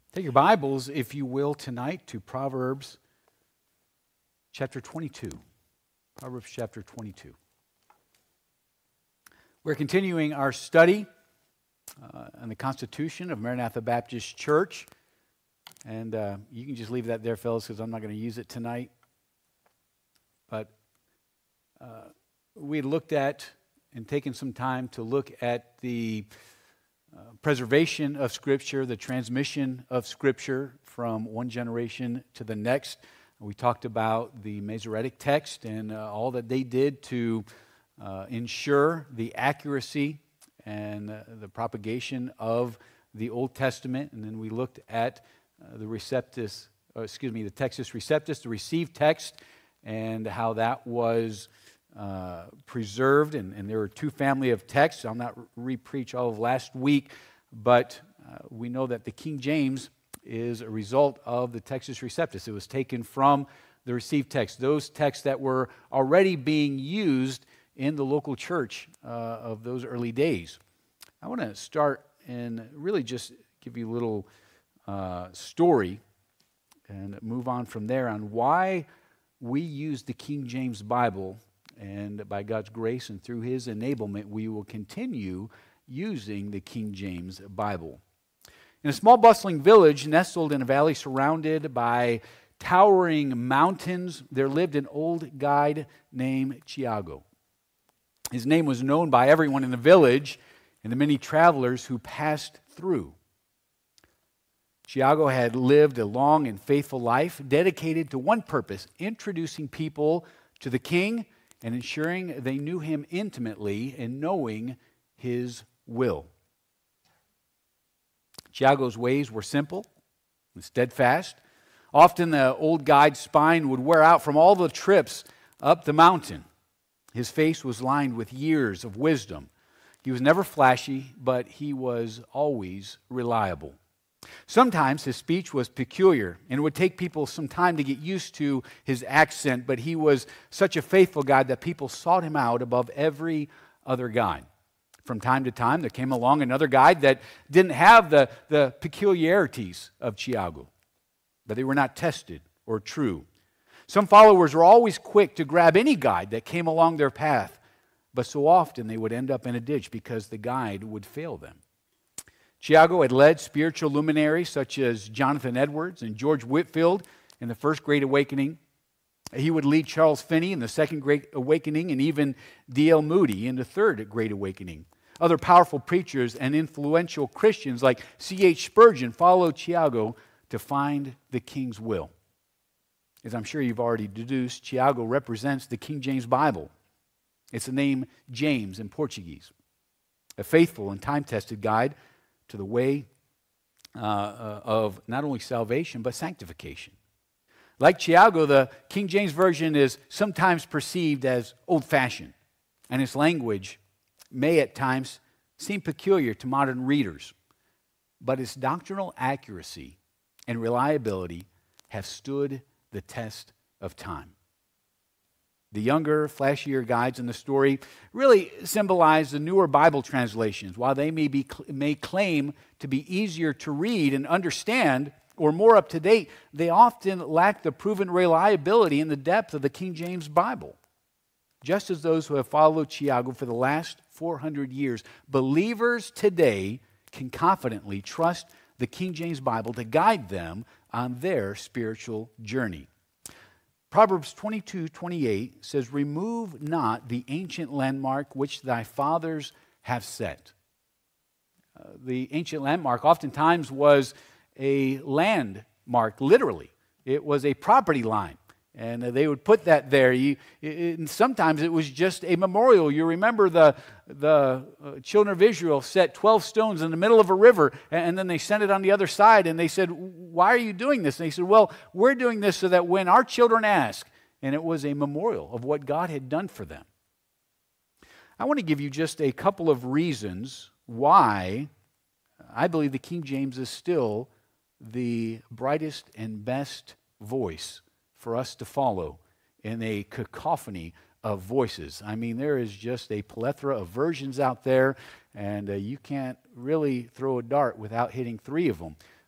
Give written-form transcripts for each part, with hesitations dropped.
Take your Bibles, if you will, tonight to Proverbs chapter 22. Proverbs chapter 22. We're continuing our study on the Constitution of Maranatha Baptist Church. And you can just leave that there, fellas, because I'm not going to use it tonight. But we had looked at and taken some time to look at the preservation of Scripture, the transmission of Scripture from one generation to the next. We talked about the Masoretic text and all that they did to ensure the accuracy and the propagation of the Old Testament. And then we looked at the Textus Receptus, the received text, and how that was preserved, and there were two family of texts. I'll not re-preach all of last week, but we know that the King James is a result of the Textus Receptus. It was taken from the received text, those texts that were already being used in the local church of those early days. I want to start and really just give you a little story and move on from there on why we use the King James Bible. And by God's grace and through His enablement, we will continue using the King James Bible. In a small bustling village nestled in a valley surrounded by towering mountains, there lived an old guide named Tiago. His name was known by everyone in the village and the many travelers who passed through. Tiago had lived a long and faithful life dedicated to one purpose: introducing people to the king and ensuring they knew him intimately and knowing his will. Tiago's ways were simple and steadfast. Often the old guide's spine would wear out from all the trips up the mountain. His face was lined with years of wisdom. He was never flashy, but he was always reliable. Sometimes his speech was peculiar, and it would take people some time to get used to his accent, but he was such a faithful guide that people sought him out above every other guide. From time to time, there came along another guide that didn't have the peculiarities of Tiago, but they were not tested or true. Some followers were always quick to grab any guide that came along their path, but so often they would end up in a ditch because the guide would fail them. Tiago had led spiritual luminaries such as Jonathan Edwards and George Whitefield in the First Great Awakening. He would lead Charles Finney in the Second Great Awakening and even D.L. Moody in the Third Great Awakening. Other powerful preachers and influential Christians like C.H. Spurgeon followed Tiago to find the King's will. As I'm sure you've already deduced, Tiago represents the King James Bible. It's the name James in Portuguese. A faithful and time-tested guide to the way of not only salvation, but sanctification. Like Tiago, the King James Version is sometimes perceived as old-fashioned, and its language may at times seem peculiar to modern readers, but its doctrinal accuracy and reliability have stood the test of time. The younger, flashier guides in the story really symbolize the newer Bible translations. While they may claim to be easier to read and understand or more up to date, they often lack the proven reliability and the depth of the King James Bible. Just as those who have followed Tiago for the last 400 years, believers today can confidently trust the King James Bible to guide them on their spiritual journey. Proverbs 22:28 says, "Remove not the ancient landmark which thy fathers have set." The ancient landmark oftentimes was a landmark, literally. It was a property line, and they would put that there. And sometimes it was just a memorial. You remember the children of Israel set 12 stones in the middle of a river, and then they sent it on the other side, and they said, "Why are you doing this?" And they said, "Well, we're doing this so that when our children ask," and it was a memorial of what God had done for them. I want to give you just a couple of reasons why I believe the King James is still the brightest and best voice for us to follow in a cacophony of voices. I mean, there is just a plethora of versions out there, and you can't really throw a dart without hitting three of them.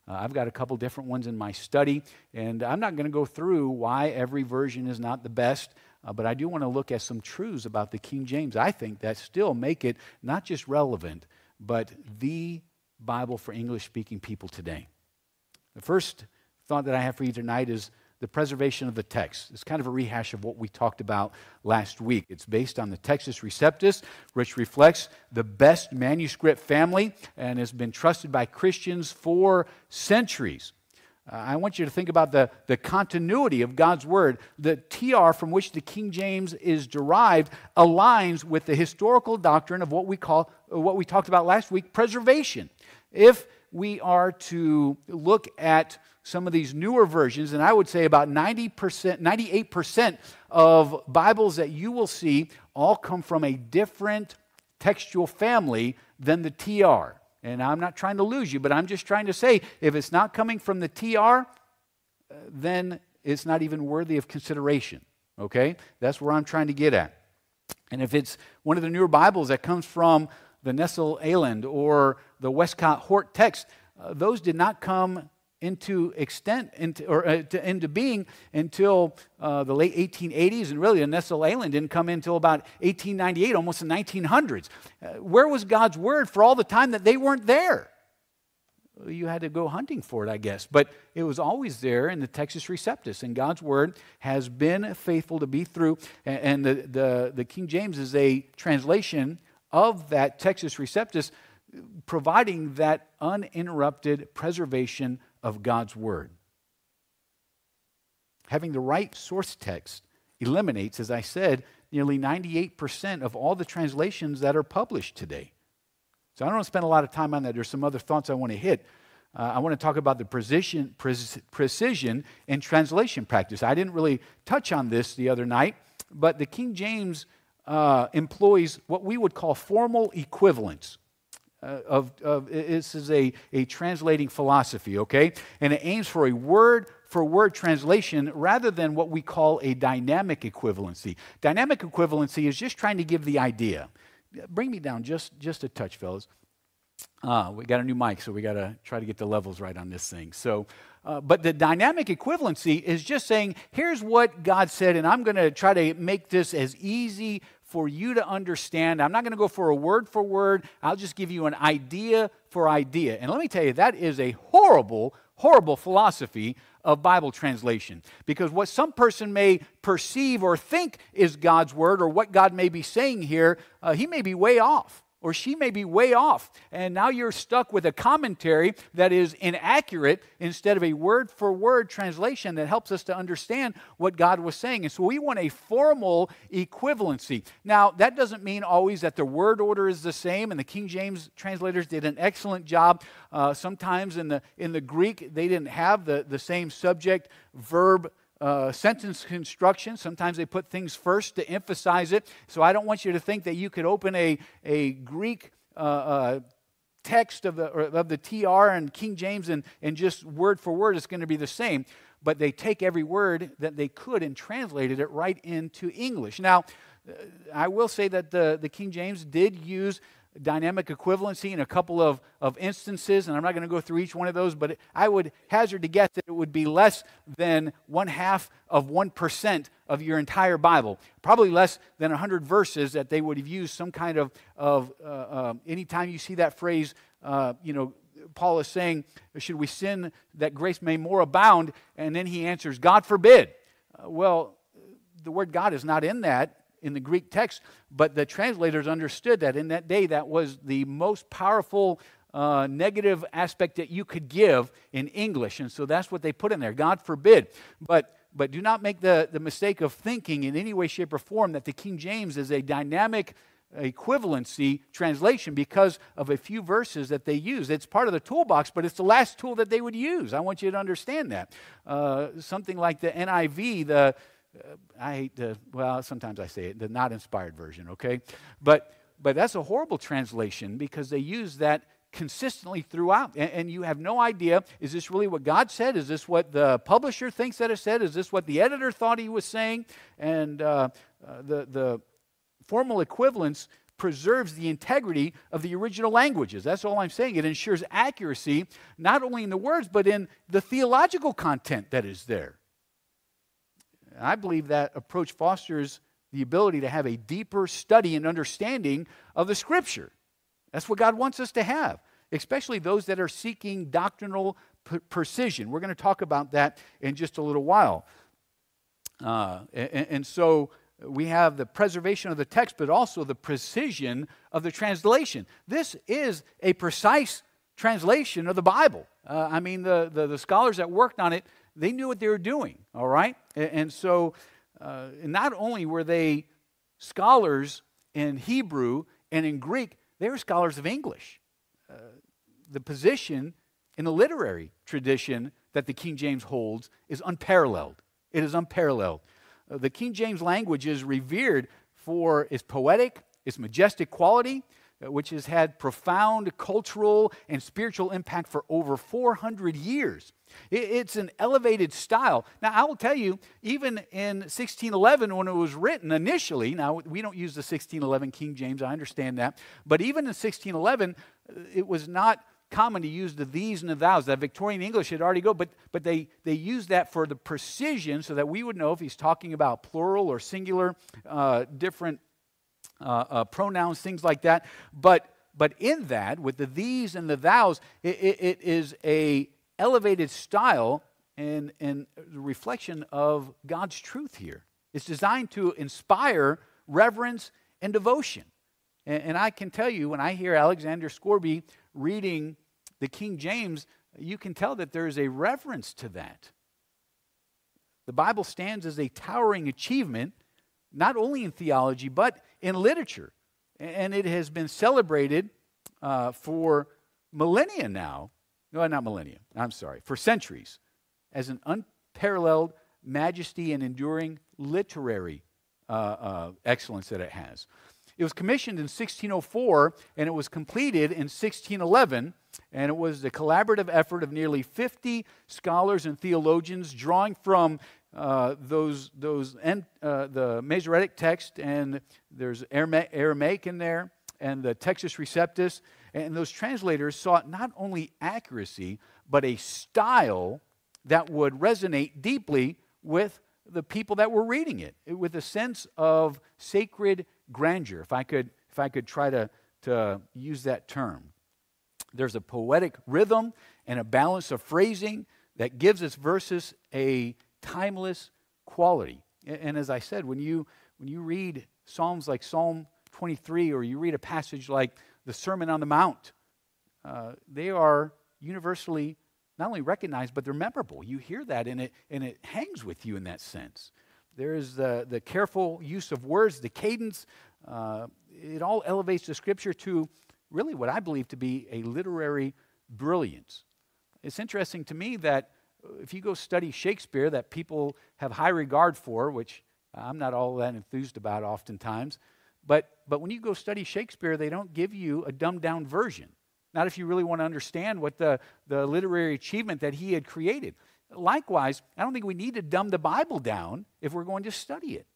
I've got a couple different ones in my study, and I'm not going to go through why every version is not the best, but I do want to look at some truths about the King James, I think, that still make it not just relevant, but the Bible for English-speaking people today. The first thought that I have for you tonight is the preservation of the text. It's kind of a rehash of what we talked about last week. It's based on the Textus Receptus, which reflects the best manuscript family and has been trusted by Christians for centuries. I want you to think about the continuity of God's Word. The TR from which the King James is derived aligns with the historical doctrine of what we talked about last week, preservation. If we are to look at some of these newer versions, and I would say about 90%, 98% of Bibles that you will see all come from a different textual family than the TR. And I'm not trying to lose you, but I'm just trying to say, if it's not coming from the TR, then it's not even worthy of consideration, okay? That's where I'm trying to get at. And if it's one of the newer Bibles that comes from the Nestle-Aland or the Westcott Hort text, those did not come into being until the late 1880s, and really the Nestle-Aland didn't come in until about 1898, almost the 1900s. Where was God's Word for all the time that they weren't there? You had to go hunting for it, I guess. But it was always there in the Textus Receptus, and God's Word has been faithful to be through. And the King James is a translation of that Textus Receptus, providing that uninterrupted preservation of God's Word. Having the right source text eliminates, as I said, nearly 98% of all the translations that are published today. So I don't want to spend a lot of time on that. There's some other thoughts I want to hit. I want to talk about the precision in translation practice. I didn't really touch on this the other night, but the King James employs what we would call formal equivalence. This is a translating philosophy, okay? And it aims for a word-for-word translation rather than what we call a dynamic equivalency. Dynamic equivalency is just trying to give the idea. Bring me down just a touch, fellas. We got a new mic, so we got to try to get the levels right on this thing. So, but the dynamic equivalency is just saying, here's what God said, and I'm going to try to make this as easy for you to understand. I'm not going to go for a word for word. I'll just give you an idea for idea. And let me tell you, that is a horrible, horrible philosophy of Bible translation. Because what some person may perceive or think is God's Word, or what God may be saying here, he may be way off. Or she may be way off, and now you're stuck with a commentary that is inaccurate instead of a word-for-word translation that helps us to understand what God was saying. And so we want a formal equivalency. Now, that doesn't mean always that the word order is the same, and the King James translators did an excellent job. Sometimes in the Greek, they didn't have the same subject, verb, sentence construction. Sometimes they put things first to emphasize it. So I don't want you to think that you could open a Greek text of the TR and King James and just word for word it's going to be the same. But they take every word that they could and translated it right into English. Now, I will say that the King James did use dynamic equivalency in a couple of instances, and I'm not going to go through each one of those, but I would hazard to guess that it would be less than 0.5% of your entire Bible. Probably less than 100 verses that they would have used some kind of anytime you see that phrase, Paul is saying, should we sin that grace may more abound? And then he answers, God forbid. Well, the word God is not in that, in the Greek text, but the translators understood that in that day that was the most powerful negative aspect that you could give in English, and so that's what they put in there, God forbid. But do not make the mistake of thinking in any way, shape, or form that the King James is a dynamic equivalency translation because of a few verses that they use. It's part of the toolbox, but it's the last tool that they would use. I want you to understand that. Something like the NIV, I hate to, well, sometimes I say it, the not inspired version, okay? But that's a horrible translation because they use that consistently throughout. And you have no idea, is this really what God said? Is this what the publisher thinks that it said? Is this what the editor thought he was saying? And the formal equivalence preserves the integrity of the original languages. That's all I'm saying. It ensures accuracy, not only in the words, but in the theological content that is there. I believe that approach fosters the ability to have a deeper study and understanding of the Scripture. That's what God wants us to have, especially those that are seeking doctrinal precision. We're going to talk about that in just a little while. And so we have the preservation of the text, but also the precision of the translation. This is a precise translation of the Bible. I mean, the scholars that worked on it, they knew what they were doing, all right? And so not only were they scholars in Hebrew and in Greek, they were scholars of English. The position in the literary tradition that the King James holds is unparalleled. It is unparalleled. The King James language is revered for its poetic, its majestic quality, which has had profound cultural and spiritual impact for over 400 years. It's an elevated style. Now, I will tell you, even in 1611, when it was written initially, now we don't use the 1611 King James, I understand that, but even in 1611, it was not common to use the these and the thous. That Victorian English had already go, but they used that for the precision so that we would know if he's talking about plural or singular, different pronouns, things like that. But in that, with the these and the thous, it is a elevated style and the reflection of God's truth here. It's designed to inspire reverence and devotion. And I can tell you, when I hear Alexander Scourby reading the King James, you can tell that there is a reverence to that. The Bible stands as a towering achievement, not only in theology, but in literature. And it has been celebrated for millennia now. No, not millennia. I'm sorry. For centuries. As an unparalleled majesty and enduring literary excellence that it has. It was commissioned in 1604, and it was completed in 1611, and it was the collaborative effort of nearly 50 scholars and theologians drawing from the Masoretic text, and there's Aramaic in there, and the Textus Receptus, and those translators sought not only accuracy, but a style that would resonate deeply with the people that were reading it, with a sense of sacred grandeur, if I could try to use that term. There's a poetic rhythm and a balance of phrasing that gives its verses a timeless quality. And as I said, when you read Psalms like Psalm 23, or you read a passage like the Sermon on the Mount, they are universally not only recognized, but they're memorable. You hear that, and it hangs with you in that sense. There is the careful use of words, the cadence. It all elevates the Scripture to really what I believe to be a literary brilliance. It's interesting to me that if you go study Shakespeare, that people have high regard for, which I'm not all that enthused about oftentimes, but when you go study Shakespeare, they don't give you a dumbed-down version. Not if you really want to understand what the literary achievement that he had created. Likewise, I don't think we need to dumb the Bible down if we're going to study it.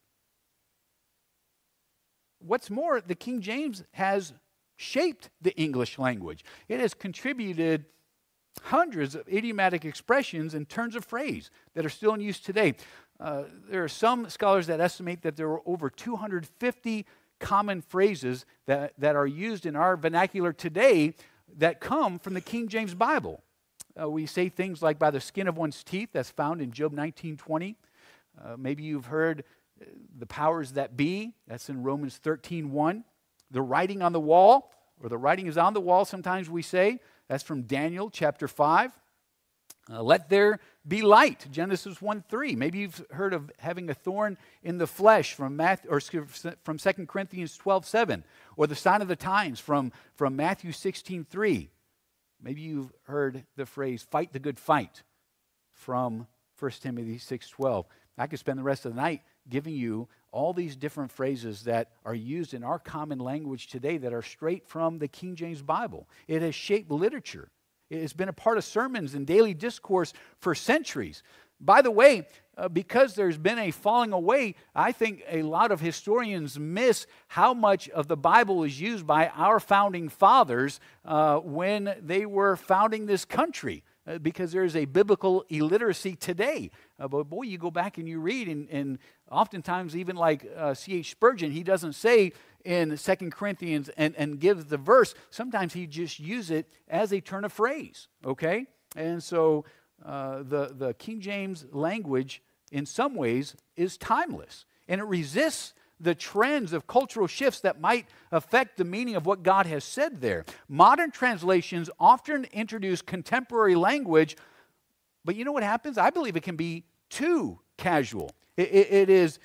What's more, the King James has shaped the English language. It has contributed hundreds of idiomatic expressions and turns of phrase that are still in use today. There are some scholars that estimate that there were over 250 common phrases that are used in our vernacular today that come from the King James Bible. We say things like by the skin of one's teeth, that's found in Job 19:20. Maybe you've heard the powers that be, that's in Romans 13:1. The writing on the wall, or the writing is on the wall, sometimes we say, that's from Daniel chapter 5. Let there be light, Genesis 1:3. Maybe you've heard of having a thorn in the flesh from 2 Corinthians 12:7, or the sign of the times from Matthew 16:3. Maybe you've heard the phrase "fight the good fight" from 1 Timothy 6:12. I could spend the rest of the night giving you all these different phrases that are used in our common language today that are straight from the King James Bible. It has shaped literature. It has been a part of sermons and daily discourse for centuries. By the way, because there's been a falling away, I think a lot of historians miss how much of the Bible is used by our founding fathers when they were founding this country. Because there's a biblical illiteracy today. But boy, you go back and you read, and oftentimes even like C.H. Spurgeon, he doesn't say in 2 Corinthians and gives the verse. Sometimes he just uses it as a turn of phrase, okay? And so the King James language, in some ways, is timeless. And it resists the trends of cultural shifts that might affect the meaning of what God has said there. Modern translations often introduce contemporary language, but you know what happens? I believe it can be too casual. It is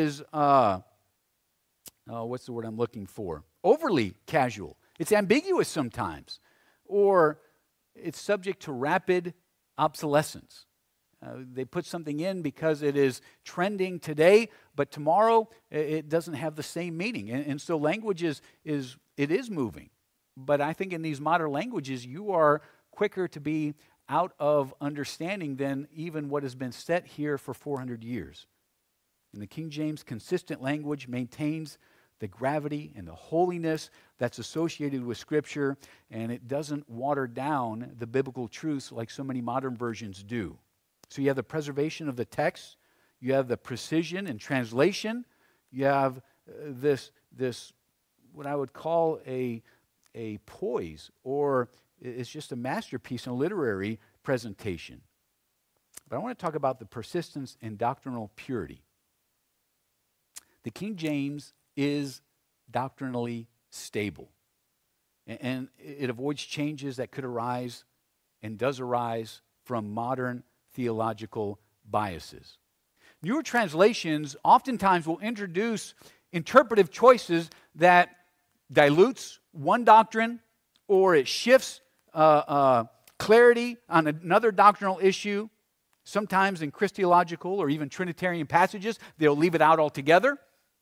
what's the word I'm looking for? Overly casual. It's ambiguous sometimes, or it's subject to rapid obsolescence. They put something in because it is trending today, but tomorrow it doesn't have the same meaning. And so language is moving. But I think in these modern languages, you are quicker to be out of understanding than even what has been set here for 400 years. And the King James consistent language maintains the gravity and the holiness that's associated with Scripture, and it doesn't water down the biblical truths like so many modern versions do. So you have the preservation of the text, you have the precision in translation, you have this what I would call a poise, or it's just a masterpiece in a literary presentation. But I want to talk about the persistence and doctrinal purity. The King James is doctrinally stable, and it avoids changes that could arise and does arise from modern theological biases. Newer translations oftentimes will introduce interpretive choices that dilutes one doctrine, or it shifts clarity on another doctrinal issue. Sometimes in Christological or even Trinitarian passages, they'll leave it out altogether.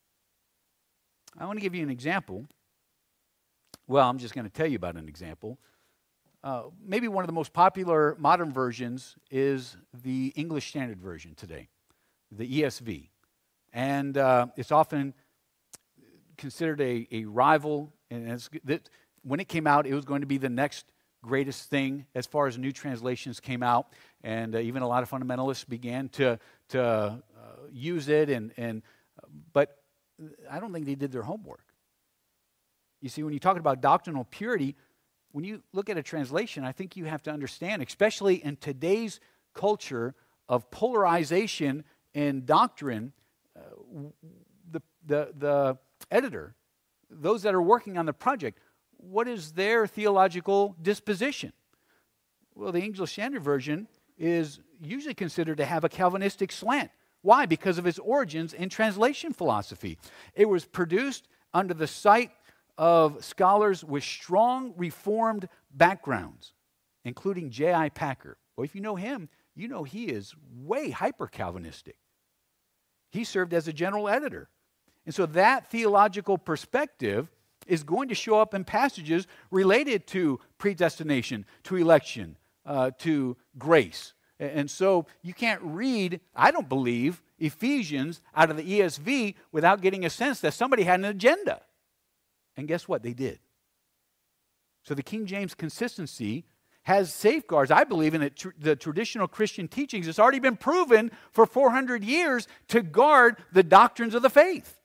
I want to give you an example. Well, I'm just going to tell you about an example. Maybe one of the most popular modern versions is the English Standard Version today, the ESV. And it's often considered a rival. And when it came out, it was going to be the next greatest thing as far as new translations came out. And even a lot of fundamentalists began to use it. But I don't think they did their homework. You see, when you're talking about doctrinal purity, when you look at a translation, I think you have to understand, especially in today's culture of polarization in doctrine, the editor, those that are working on the project, what is their theological disposition? Well, the English Standard Version is usually considered to have a Calvinistic slant. Why? Because of its origins in translation philosophy. It was produced under the sight of scholars with strong Reformed backgrounds, including J.I. Packer. Well, if you know him, you know he is way hyper-Calvinistic. He served as a general editor. And so that theological perspective is going to show up in passages related to predestination, to election, to grace. And so you can't read, I don't believe, Ephesians out of the ESV without getting a sense that somebody had an agenda. And guess what? They did. So the King James consistency has safeguards, I believe, in the traditional Christian teachings. It's already been proven for 400 years to guard the doctrines of the faith.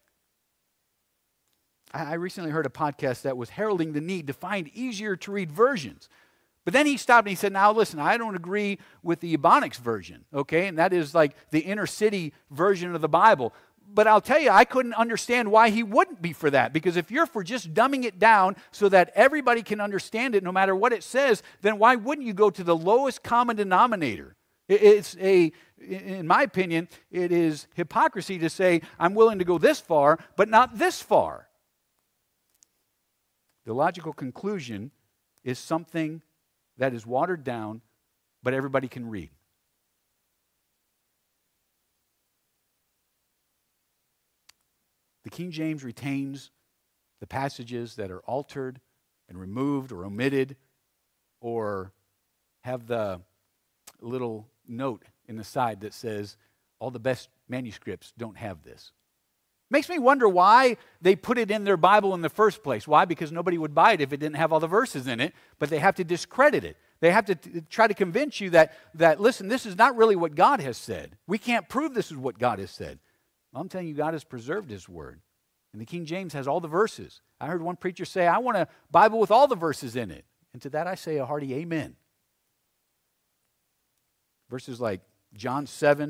I recently heard a podcast that was heralding the need to find easier to read versions. But then he stopped and he said, now listen, I don't agree with the Ebonics version, okay? And that is like the inner city version of the Bible. But I'll tell you, I couldn't understand why he wouldn't be for that. Because if you're for just dumbing it down so that everybody can understand it no matter what it says, then why wouldn't you go to the lowest common denominator? In my opinion, it is hypocrisy to say, I'm willing to go this far, but not this far. The logical conclusion is something that is watered down, but everybody can read. The King James retains the passages that are altered and removed or omitted, or have the little note in the side that says all the best manuscripts don't have this. Makes me wonder why they put it in their Bible in the first place. Why? Because nobody would buy it if it didn't have all the verses in it, but they have to discredit it. They have to try to convince you that, listen, this is not really what God has said. We can't prove this is what God has said. Well, I'm telling you, God has preserved His Word. And the King James has all the verses. I heard one preacher say, I want a Bible with all the verses in it. And to that I say a hearty amen. Verses like John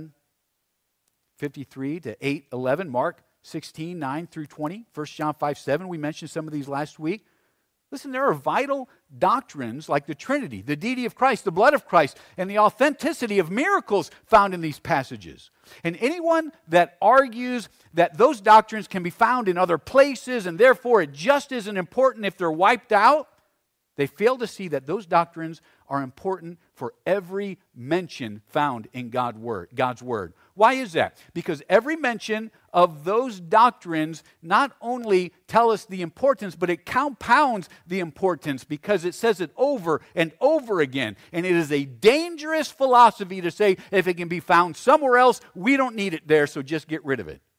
7:53 to 8:11, Mark 16:9 through 20, 1 John 5:7. We mentioned some of these last week. Listen, there are vital doctrines like the Trinity, the deity of Christ, the blood of Christ, and the authenticity of miracles found in these passages. And anyone that argues that those doctrines can be found in other places and therefore it just isn't important if they're wiped out, they fail to see that those doctrines are important for every mention found in God's Word. Why is that? Because every mention of those doctrines not only tell us the importance, but it compounds the importance because it says it over and over again. And it is a dangerous philosophy to say if it can be found somewhere else, we don't need it there, so just get rid of it.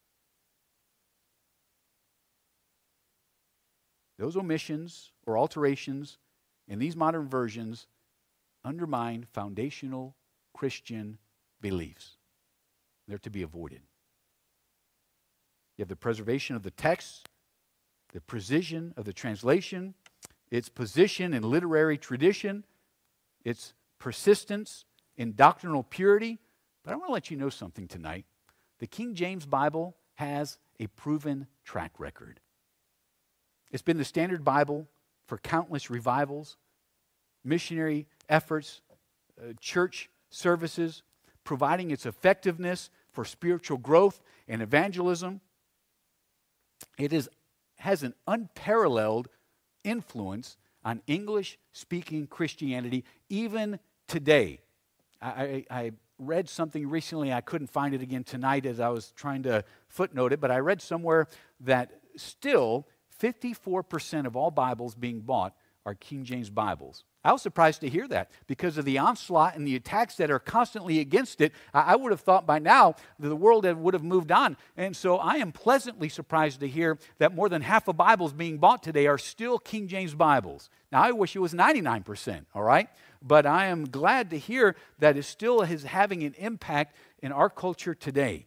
Those omissions or alterations in these modern versions undermine foundational Christian beliefs. They're to be avoided. You have the preservation of the text, the precision of the translation, its position in literary tradition, its persistence in doctrinal purity. But I want to let you know something tonight. The King James Bible has a proven track record. It's been the standard Bible for countless revivals, missionary efforts, church services, providing its effectiveness for spiritual growth and evangelism. It has an unparalleled influence on English-speaking Christianity even today. I read something recently, I couldn't find it again tonight as I was trying to footnote it, but I read somewhere that still 54% of all Bibles being bought are King James Bibles. I was surprised to hear that because of the onslaught and the attacks that are constantly against it. I would have thought by now that the world would have moved on. And so I am pleasantly surprised to hear that more than half of Bibles being bought today are still King James Bibles. Now, I wish it was 99%, all right? But I am glad to hear that it still is having an impact in our culture today.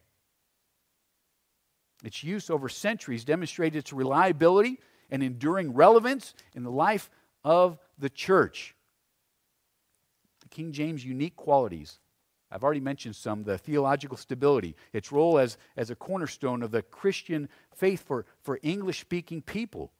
Its use over centuries demonstrated its reliability and enduring relevance in the life of the church. The King James' unique qualities. I've already mentioned some. The theological stability. Its role as a cornerstone of the Christian faith for English-speaking people.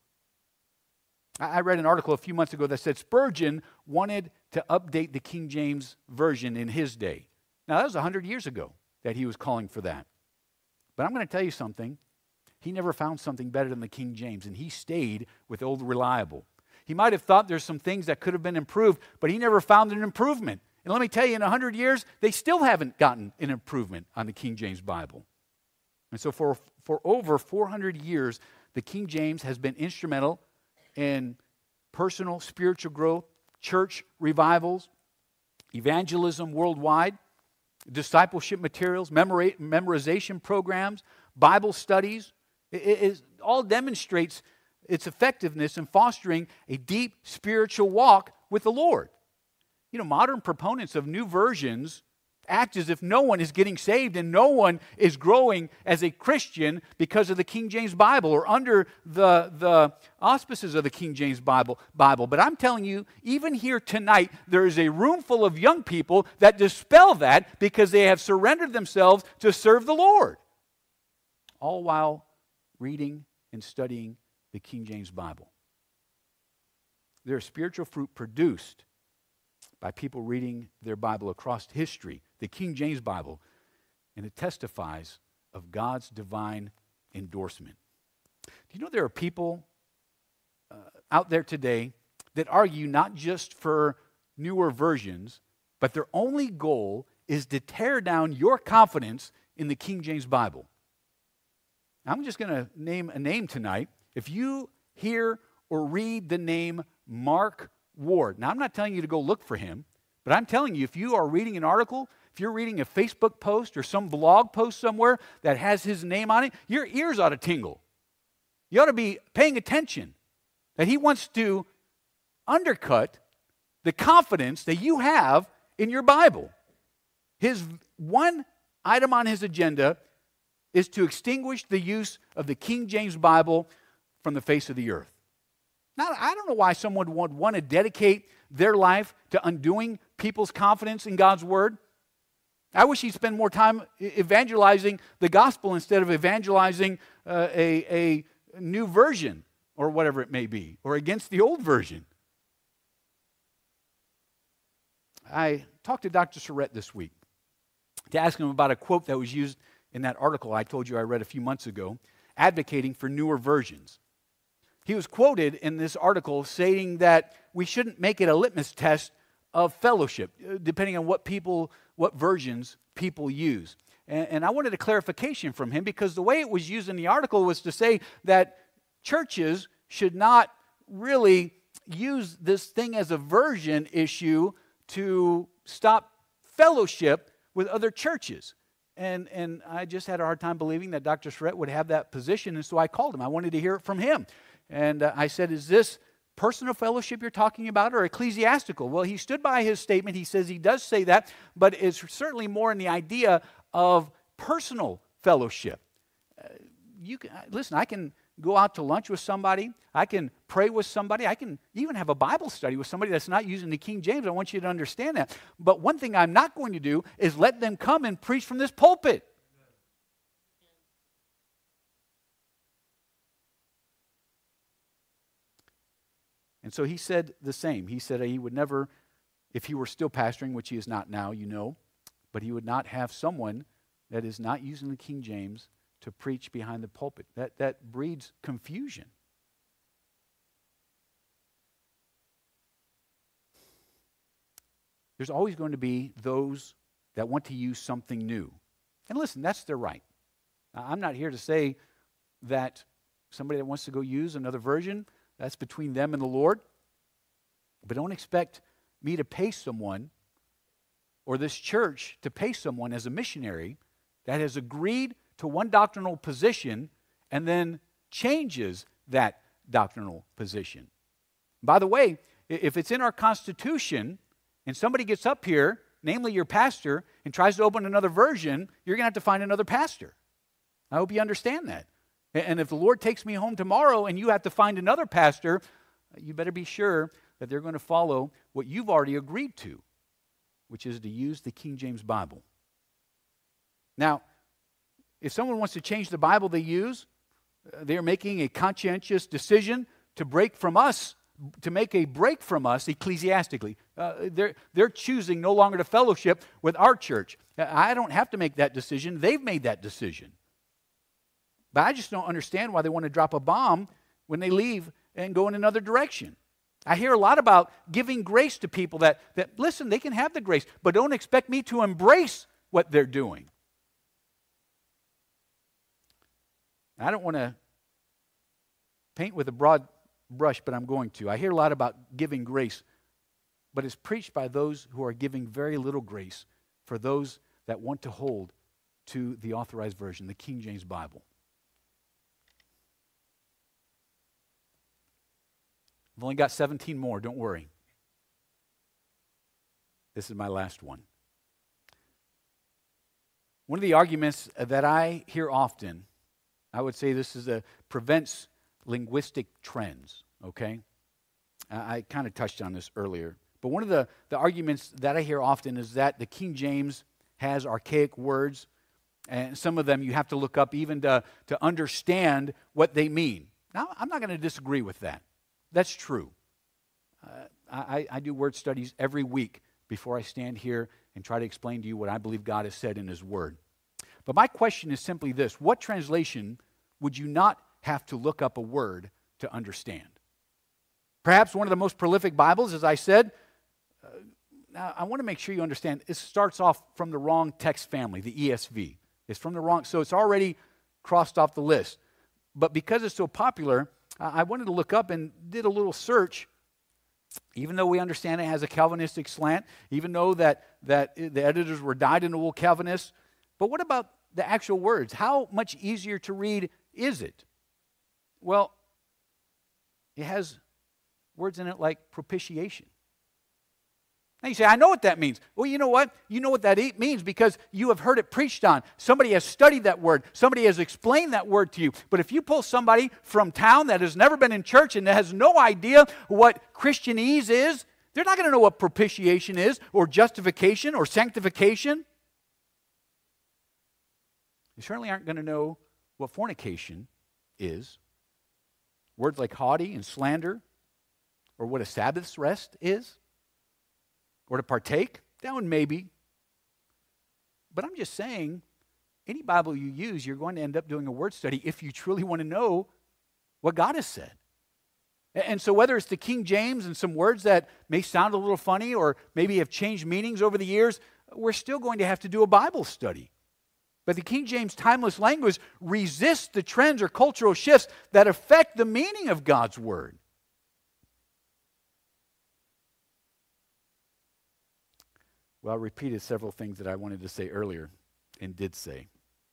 I read an article a few months ago that said Spurgeon wanted to update the King James Version in his day. Now, that was 100 years ago that he was calling for that. But I'm going to tell you something. He never found something better than the King James, and he stayed with Old Reliable. He might have thought there's some things that could have been improved, but he never found an improvement. And let me tell you, in 100 years, they still haven't gotten an improvement on the King James Bible. And so for over 400 years, the King James has been instrumental in personal spiritual growth, church revivals, evangelism worldwide, discipleship materials, memorization programs, Bible studies. It all demonstrates its effectiveness in fostering a deep spiritual walk with the Lord. You know, modern proponents of new versions act as if no one is getting saved and no one is growing as a Christian because of the King James Bible or under the auspices of the King James Bible. But I'm telling you, even here tonight, there is a room full of young people that dispel that because they have surrendered themselves to serve the Lord, all while reading and studying the King James Bible. There is spiritual fruit produced by people reading their Bible across history, the King James Bible, and it testifies of God's divine endorsement. Do you know there are people out there today that argue not just for newer versions, but their only goal is to tear down your confidence in the King James Bible? I'm just going to name a name tonight. If you hear or read the name Mark Ward, now I'm not telling you to go look for him, but I'm telling you, if you are reading an article if you're reading a Facebook post or some blog post somewhere that has his name on it, your ears ought to tingle. You ought to be paying attention that he wants to undercut the confidence that you have in your Bible. His one item on his agenda is to extinguish the use of the King James Bible from the face of the earth. Now, I don't know why someone would want to dedicate their life to undoing people's confidence in God's Word. I wish he'd spend more time evangelizing the gospel instead of evangelizing a new version or whatever it may be, or against the old version. I talked to Dr. Surratt this week to ask him about a quote that was used in that article I told you I read a few months ago, advocating for newer versions. He was quoted in this article saying that we shouldn't make it a litmus test of fellowship, depending on what versions people use. And I wanted a clarification from him, because the way it was used in the article was to say that churches should not really use this thing as a version issue to stop fellowship with other churches. And I just had a hard time believing that Dr. Surratt would have that position, and so I called him. I wanted to hear it from him. And I said, is this personal fellowship you're talking about or ecclesiastical? Well, he stood by his statement. He says he does say that, but it's certainly more in the idea of personal fellowship. Listen, I can go out to lunch with somebody. I can pray with somebody. I can even have a Bible study with somebody that's not using the King James. I want you to understand that. But one thing I'm not going to do is let them come and preach from this pulpit. And so he said the same. He said he would never, if he were still pastoring, which he is not now, you know, but he would not have someone that is not using the King James to preach behind the pulpit. That breeds confusion. There's always going to be those that want to use something new. And listen, that's their right. I'm not here to say that somebody that wants to go use another version, that's between them and the Lord. But don't expect me to pay someone or this church to pay someone as a missionary that has agreed to one doctrinal position and then changes that doctrinal position. By the way, if it's in our Constitution and somebody gets up here, namely your pastor, and tries to open another version, you're going to have to find another pastor. I hope you understand that. And if the Lord takes me home tomorrow and you have to find another pastor, you better be sure that they're going to follow what you've already agreed to, which is to use the King James Bible. Now, if someone wants to change the Bible they use, they're making a conscientious decision to break from us, to make a break from us ecclesiastically. They're choosing no longer to fellowship with our church. I don't have to make that decision. They've made that decision. But I just don't understand why they want to drop a bomb when they leave and go in another direction. I hear a lot about giving grace to people that listen, they can have the grace, but don't expect me to embrace what they're doing. I don't want to paint with a broad brush, but I'm going to. I hear a lot about giving grace, but it's preached by those who are giving very little grace for those that want to hold to the authorized version, the King James Bible. I've only got 17 more, don't worry. This is my last one. One of the arguments that I hear often, I would say this prevents linguistic trends, okay? I kind of touched on this earlier. But one of the arguments that I hear often is that the King James has archaic words, and some of them you have to look up even to understand what they mean. Now, I'm not going to disagree with that. That's true. I do word studies every week before I stand here and try to explain to you what I believe God has said in His Word. But my question is simply this: what translation would you not have to look up a word to understand? Perhaps one of the most prolific Bibles, as I said. Now, I want to make sure you understand, it starts off from the wrong text family, the ESV. It's from the wrong, so it's already crossed off the list. But because it's so popular, I wanted to look up and did a little search even though we understand it has a Calvinistic slant, even though that the editors were dyed-in-the-wool Calvinists, but what about the actual words? How much easier to read is it? Well, it has words in it like propitiation. Now you say, I know what that means. Well, you know what? You know what that means because you have heard it preached on. Somebody has studied that word. Somebody has explained that word to you. But if you pull somebody from town that has never been in church and that has no idea what Christianese is, they're not going to know what propitiation is or justification or sanctification. They certainly aren't going to know what fornication is. Words like haughty and slander, or what a Sabbath's rest is. Or to partake, that one maybe. But I'm just saying, any Bible you use, you're going to end up doing a word study if you truly want to know what God has said. And so whether it's the King James and some words that may sound a little funny or maybe have changed meanings over the years, we're still going to have to do a Bible study. But the King James timeless language resists the trends or cultural shifts that affect the meaning of God's word. Well, I repeated several things that I wanted to say earlier and did say.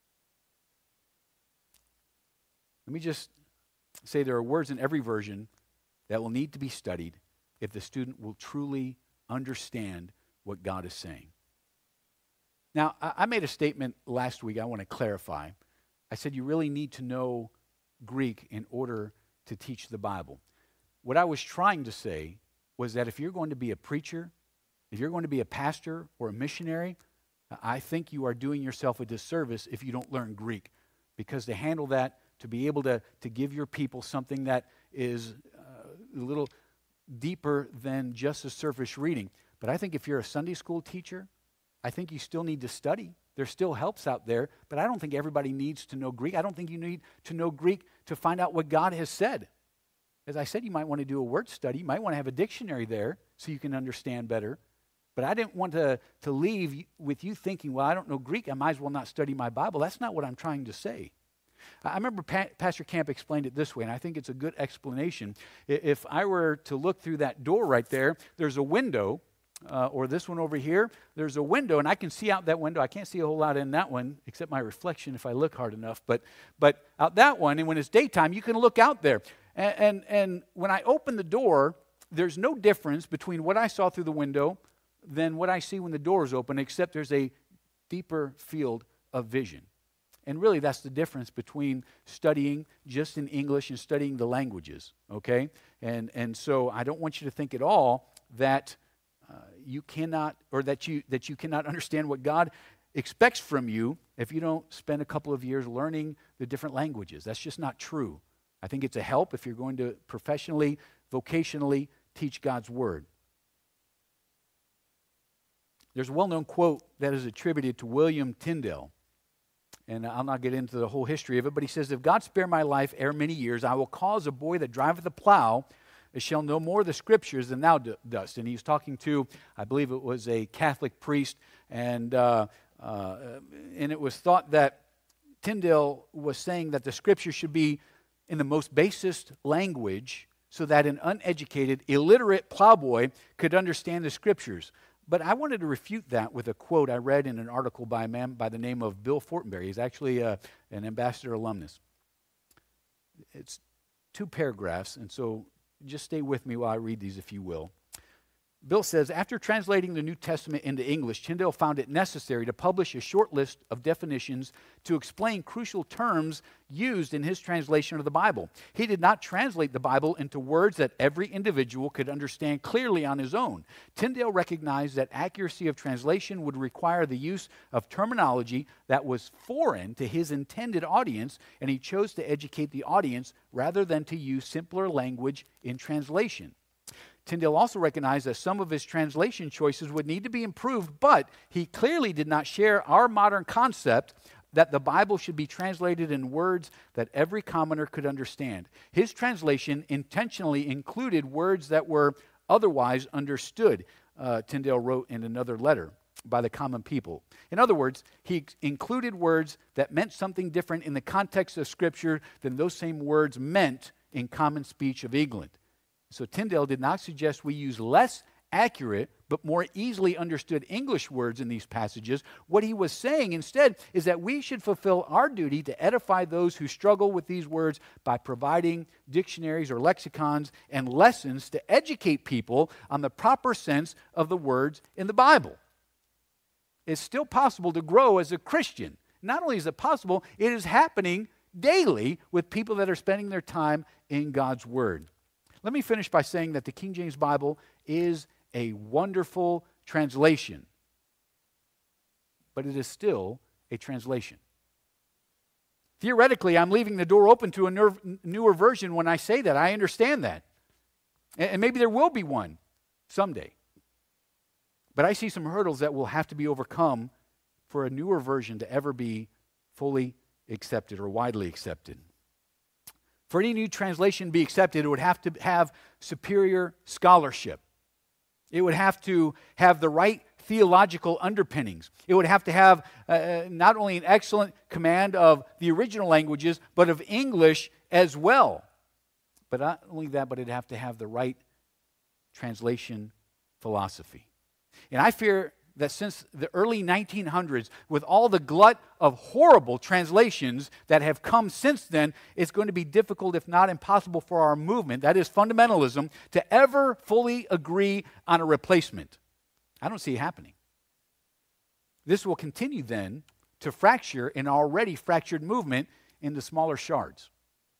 Let me just say there are words in every version that will need to be studied if the student will truly understand what God is saying. Now, I made a statement last week I want to clarify. I said you really need to know Greek in order to teach the Bible. What I was trying to say was that if you're going to be a preacher, if you're going to be a pastor or a missionary, I think you are doing yourself a disservice if you don't learn Greek. Because to handle that, to be able to give your people something that is a little deeper than just a surface reading. But I think if you're a Sunday school teacher, I think you still need to study. There still helps out there, but I don't think everybody needs to know Greek. I don't think you need to know Greek to find out what God has said. As I said, you might want to do a word study. You might want to have a dictionary there so you can understand better. But I didn't want to leave with you thinking, well, I don't know Greek, I might as well not study my Bible. That's not what I'm trying to say. I remember Pastor Camp explained it this way, and I think it's a good explanation. If I were to look through that door right there, there's a window, or this one over here, there's a window, and I can see out that window. I can't see a whole lot in that one, except my reflection if I look hard enough. But out that one, and when it's daytime, you can look out there. And when I open the door, there's no difference between what I saw through the window than what I see when the door is open, except there's a deeper field of vision. And really, that's the difference between studying just in English and studying the languages, okay? And so I don't want you to think at all that you cannot, or that you cannot understand what God expects from you if you don't spend a couple of years learning the different languages. That's just not true. I think it's a help if you're going to professionally, vocationally teach God's word. There's a well-known quote that is attributed to William Tyndale, and I'll not get into the whole history of it, but he says, if God spare my life ere many years, I will cause a boy that driveth the plow shall know more of the Scriptures than thou dost. And he's talking to, I believe it was a Catholic priest, and it was thought that Tyndale was saying that the Scripture should be in the most basest language so that an uneducated, illiterate plowboy could understand the Scriptures. But I wanted to refute that with a quote I read in an article by a man by the name of Bill Fortenberry. He's actually an Ambassador alumnus. It's 2 paragraphs, and so just stay with me while I read these, if you will. Bill says, after translating the New Testament into English, Tyndale found it necessary to publish a short list of definitions to explain crucial terms used in his translation of the Bible. He did not translate the Bible into words that every individual could understand clearly on his own. Tyndale recognized that accuracy of translation would require the use of terminology that was foreign to his intended audience, and he chose to educate the audience rather than to use simpler language in translation. Tyndale also recognized that some of his translation choices would need to be improved, but he clearly did not share our modern concept that the Bible should be translated in words that every commoner could understand. His translation intentionally included words that were otherwise understood, Tyndale wrote in another letter, by the common people. In other words, he included words that meant something different in the context of Scripture than those same words meant in common speech of England. So Tyndale did not suggest we use less accurate but more easily understood English words in these passages. What he was saying instead is that we should fulfill our duty to edify those who struggle with these words by providing dictionaries or lexicons and lessons to educate people on the proper sense of the words in the Bible. It's still possible to grow as a Christian. Not only is it possible, it is happening daily with people that are spending their time in God's Word. Let me finish by saying that the King James Bible is a wonderful translation, but it is still a translation. Theoretically, I'm leaving the door open to a newer version when I say that. I understand that. And maybe there will be one someday. But I see some hurdles that will have to be overcome for a newer version to ever be fully accepted or widely accepted. For any new translation to be accepted, it would have to have superior scholarship. It would have to have the right theological underpinnings. It would have to have not only an excellent command of the original languages, but of English as well. But not only that, but it'd have to have the right translation philosophy. And I fear that since the early 1900s, with all the glut of horrible translations that have come since then, it's going to be difficult, if not impossible, for our movement, that is fundamentalism, to ever fully agree on a replacement. I don't see it happening. This will continue then to fracture an already fractured movement into smaller shards.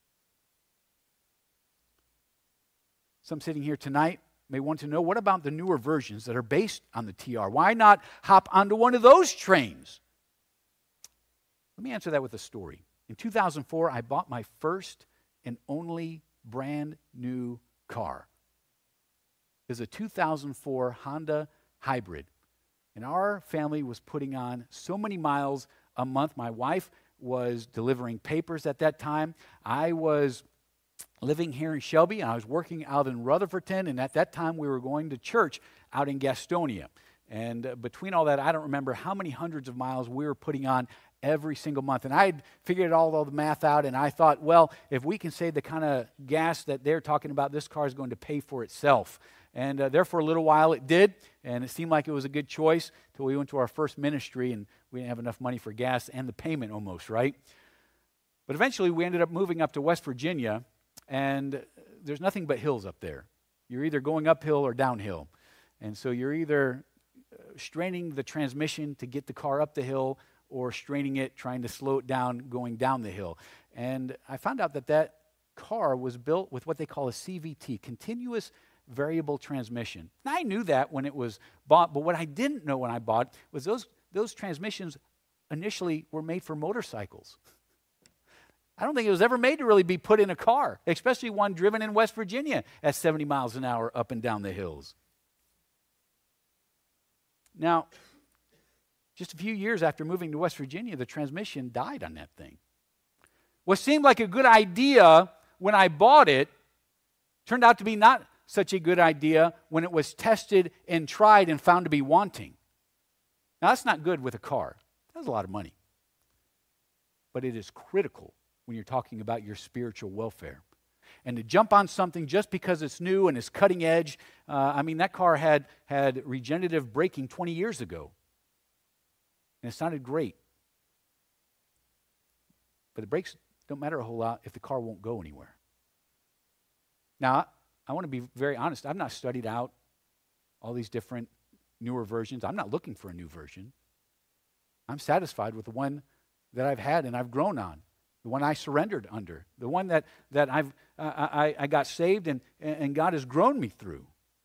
Some sitting here tonight may want to know, what about the newer versions that are based on the TR? Why not hop onto one of those trains? Let me answer that with a story. In 2004, I bought my first and only brand new car. It was a 2004 Honda Hybrid. And our family was putting on so many miles a month. My wife was delivering papers at that time. I was living here in Shelby, and I was working out in Rutherfordton, and at that time we were going to church out in Gastonia. And between all that, I don't remember how many hundreds of miles we were putting on every single month. And I had figured all the math out, and I thought, well, if we can save the kind of gas that they're talking about, this car is going to pay for itself. And there for a little while it did, and it seemed like it was a good choice until we went to our first ministry, and we didn't have enough money for gas and the payment almost, right? But eventually we ended up moving up to West Virginia, and there's nothing but hills up there. You're either going uphill or downhill. And so you're either straining the transmission to get the car up the hill or straining it, trying to slow it down, going down the hill. And I found out that that car was built with what they call a CVT, continuous variable transmission. Now, I knew that when it was bought, but what I didn't know when I bought was those transmissions initially were made for motorcycles. I don't think it was ever made to really be put in a car, especially one driven in West Virginia at 70 miles an hour up and down the hills. Now, just a few years after moving to West Virginia, the transmission died on that thing. What seemed like a good idea when I bought it turned out to be not such a good idea when it was tested and tried and found to be wanting. Now, that's not good with a car. That's a lot of money. But it is critical when you're talking about your spiritual welfare. And to jump on something just because it's new and it's cutting edge, that car had regenerative braking 20 years ago. And it sounded great. But the brakes don't matter a whole lot if the car won't go anywhere. Now, I want to be very honest. I've not studied out all these different newer versions. I'm not looking for a new version. I'm satisfied with the one that I've had and I've grown on. The one I surrendered under, the one that I got saved and God has grown me through.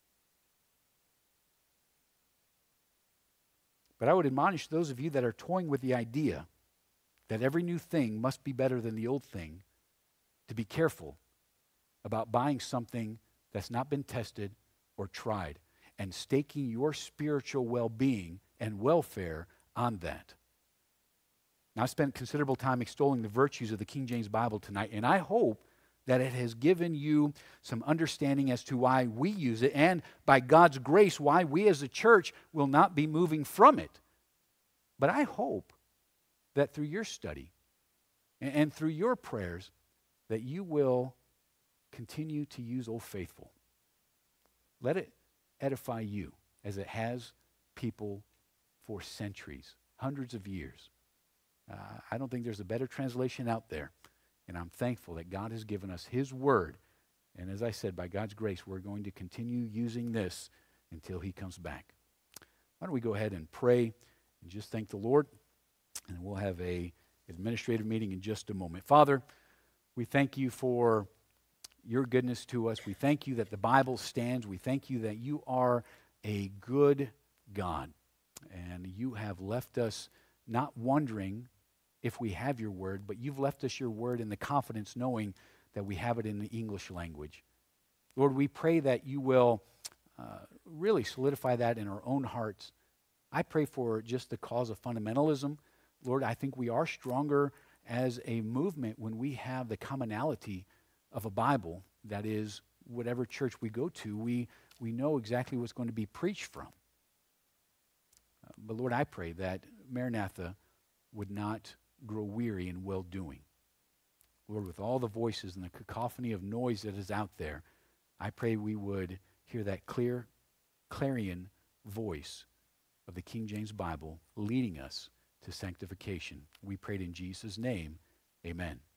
But I would admonish those of you that are toying with the idea that every new thing must be better than the old thing to be careful about buying something that's not been tested or tried and staking your spiritual well-being and welfare on that. Now, I spent considerable time extolling the virtues of the King James Bible tonight, and I hope that it has given you some understanding as to why we use it, and by God's grace, why we as a church will not be moving from it. But I hope that through your study and through your prayers, that you will continue to use Old Faithful. Let it edify you as it has people for centuries, hundreds of years. I don't think there's a better translation out there. And I'm thankful that God has given us his word. And as I said, by God's grace, we're going to continue using this until he comes back. Why don't we go ahead and pray and just thank the Lord, and we'll have a administrative meeting in just a moment. Father, we thank you for your goodness to us. We thank you that the Bible stands. We thank you that you are a good God, and you have left us not wondering if we have your word, but you've left us your word in the confidence knowing that we have it in the English language. Lord, we pray that you will really solidify that in our own hearts. I pray for just the cause of fundamentalism. Lord, I think we are stronger as a movement when we have the commonality of a Bible that is, whatever church we go to, we know exactly what's going to be preached from. But Lord, I pray that Maranatha would not grow weary in well-doing. Lord, with all the voices and the cacophony of noise that is out there, I pray we would hear that clear, clarion voice of the King James Bible leading us to sanctification. We prayed in Jesus' name. Amen.